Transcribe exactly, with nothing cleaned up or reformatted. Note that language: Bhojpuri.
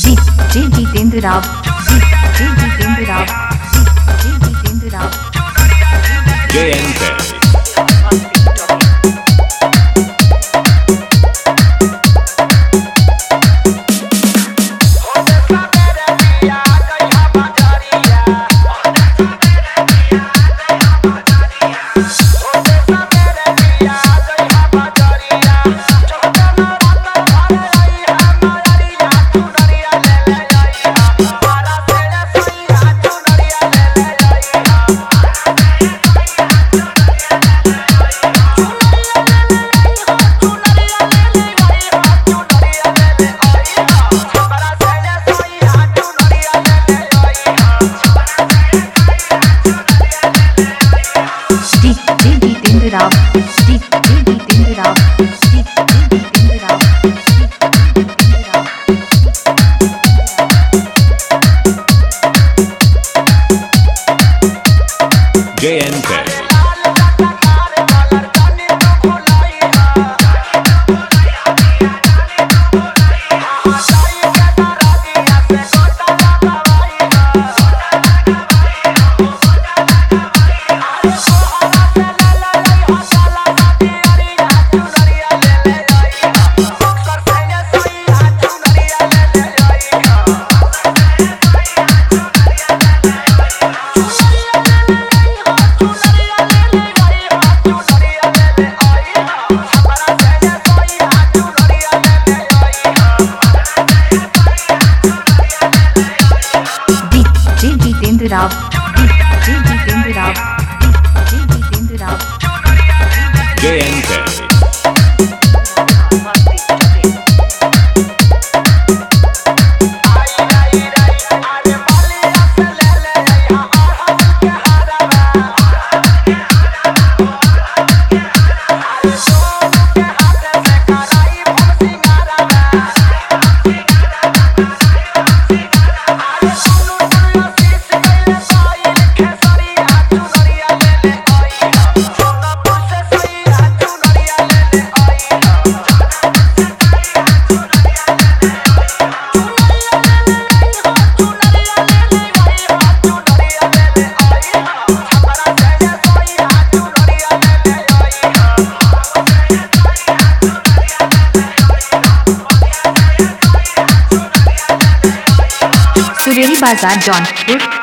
DJ Jitendra Rao, DJ Jitendra Rao, DJ Jitendra Rao, J N K. Jitendra Rao, DJ Jitendra Rao, DJ Jitendra Rao, Jitendra Rao, J N K. Jitendra Rao, DJ Jitendra Rao, DJ Jitendra Rao, J N K. Sureri Bazar Jaunpur.